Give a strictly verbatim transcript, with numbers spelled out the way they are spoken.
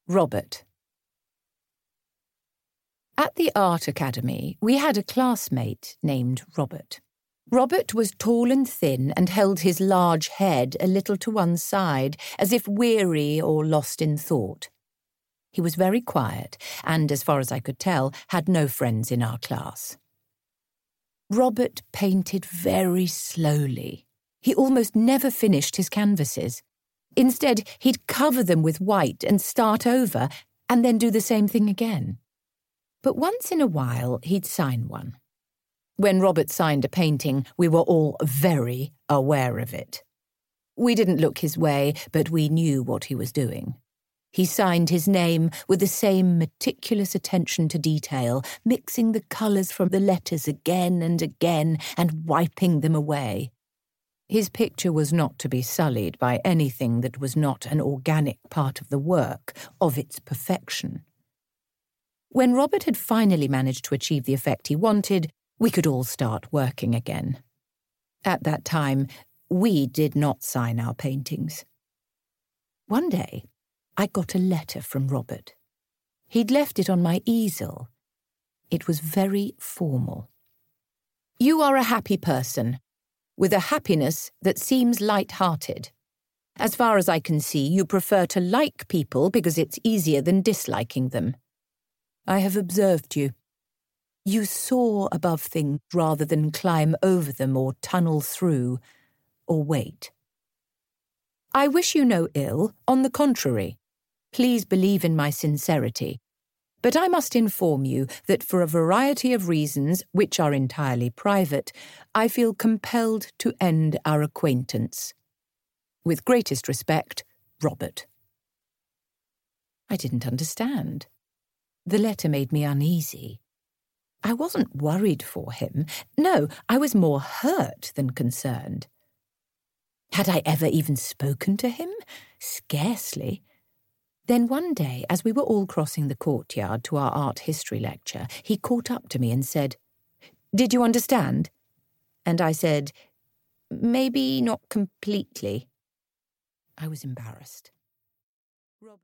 Robert. At the Art Academy, we had a classmate named Robert. Robert was tall and thin and held his large head a little to one side, as if weary or lost in thought. He was very quiet and, as far as I could tell, had no friends in our class. Robert painted very slowly. He almost never finished his canvases. Instead, he'd cover them with white and start over, and then do the same thing again. But once in a while, he'd sign one. When Robert signed a painting, we were all very aware of it. We didn't look his way, but we knew what he was doing. He signed his name with the same meticulous attention to detail, mixing the colours from the letters again and again and wiping them away. His picture was not to be sullied by anything that was not an organic part of the work, of its perfection. When Robert had finally managed to achieve the effect he wanted, we could all start working again. At that time, we did not sign our paintings. One day, I got a letter from Robert. He'd left it on my easel. It was very formal. You are a happy person, with a happiness that seems light-hearted. As far as I can see, you prefer to like people because it's easier than disliking them. I have observed you. You soar above things rather than climb over them or tunnel through or wait. I wish you no ill, on the contrary. Please believe in my sincerity. But I must inform you that for a variety of reasons, which are entirely private, I feel compelled to end our acquaintance. With greatest respect, Robert. I didn't understand. The letter made me uneasy. I wasn't worried for him. No, I was more hurt than concerned. Had I ever even spoken to him? Scarcely. Then one day, as we were all crossing the courtyard to our art history lecture, he caught up to me and said, "Did you understand?" And I said, "Maybe not completely." I was embarrassed.